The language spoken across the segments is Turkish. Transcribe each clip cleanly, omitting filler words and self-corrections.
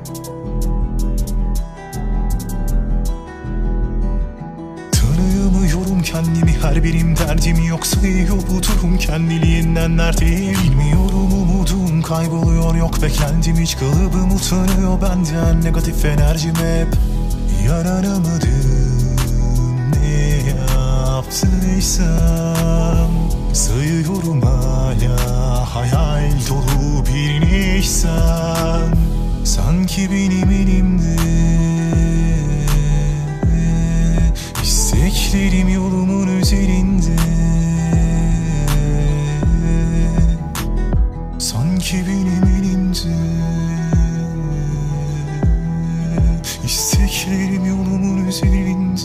Tanıyamıyorum kendimi, her birim derdimi yok sayıyor bu durum kendiliğinden neredeyim bilmiyorum, umudum kayboluyor, yok beklentim hiç, kalıbım utanıyor benden, negatif enerjim hep yaranamadım. Ne yaptıysam sayıyorum hala, hayal dolu bir Nisan, sanki benim elimde. İsteklerim yolumun üzerinde, sanki benim elimde. İsteklerim yolumun üzerinde.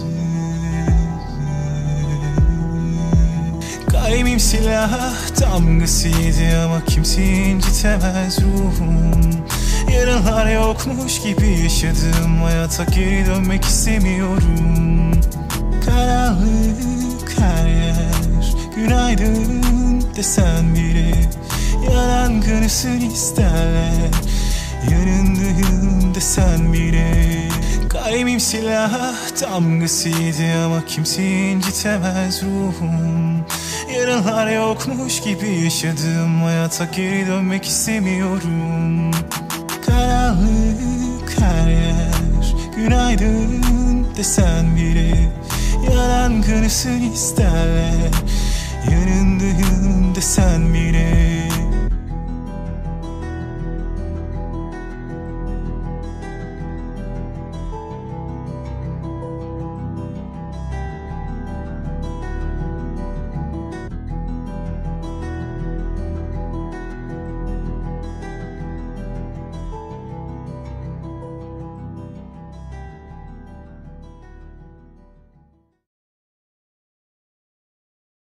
Kalbim silah damgasıydı ama kimse incitemez ruhum. Yaralar yokmuş gibi yaşadım, hayata geri dönmek istemiyorum. Karanlık her yer, günaydın desen bile yalan kanısın isterler, yanındayım desen bile. Kalbim silah damgasıydı ama kimse incitemez ruhum. Yaralar yokmuş gibi yaşadım, hayata geri dönmek istemiyorum. Karanlık her yer, günaydın desen bile yalan kanısın isterler,